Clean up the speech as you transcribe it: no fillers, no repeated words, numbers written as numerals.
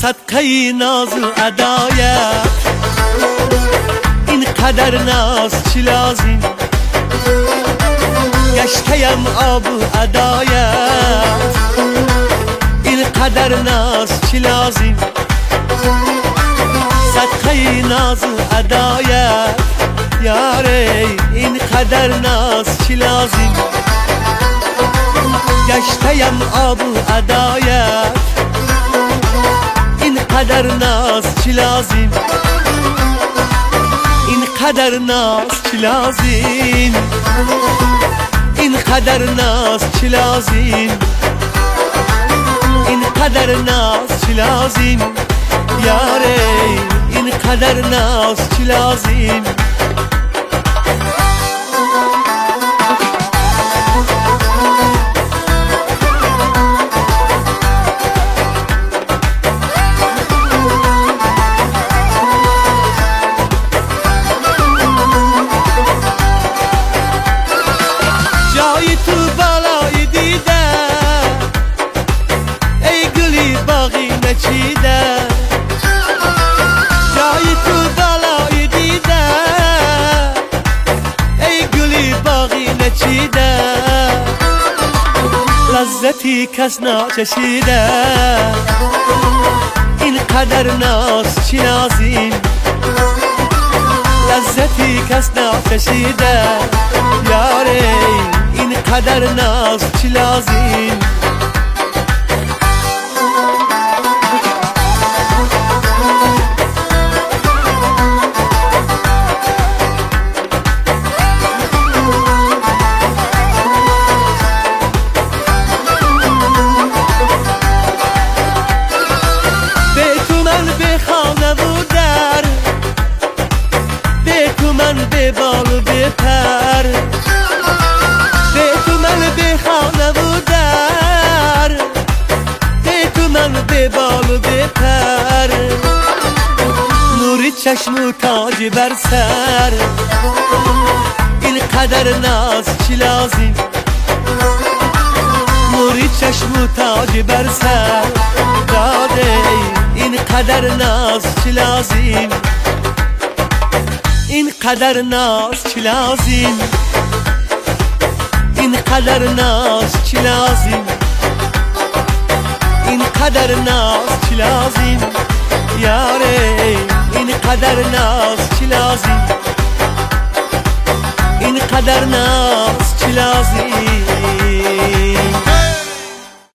صدقه ناز و ادایت، این قدر ناز چی لازم، گشتیم آب و ادایت، این قدر ناز چی لازم، صدقه ناز و ادایت، یاره این قدر ناز چی لازم، گشتیم آب و ادایت، این قدر ناز چی لازم، این قدر ناز چی لازم، این قدر ناز چی لازم، این قدر ناز چی لازم، یاره این قدر ناز چی لازم. جایی تو بالای دیده ای گلی باقی نچیده، جایی تو بالای دیده ای گلی باقی نچیده، لذتی کس نچشیده، این قدر ناز چی لازم، لذتی کس نچشیده، یاره این قدر ناز چی لازم. به تو من به خانه و در، به تو من به بال و به پر، به تو من به خانه و در، به تو من به بال و به پر، نوری چشم و تاج بر سر، این قدر ناز چی لازم، نوری چشم و تاج بر سر، داده این قدر ناز چی لازم، این قدر ناز چی لازم، این قدر ناز چی لازم، این قدر ناز چی لازم، یاره این قدر ناز چی لازم، این قدر ناز چی لازم.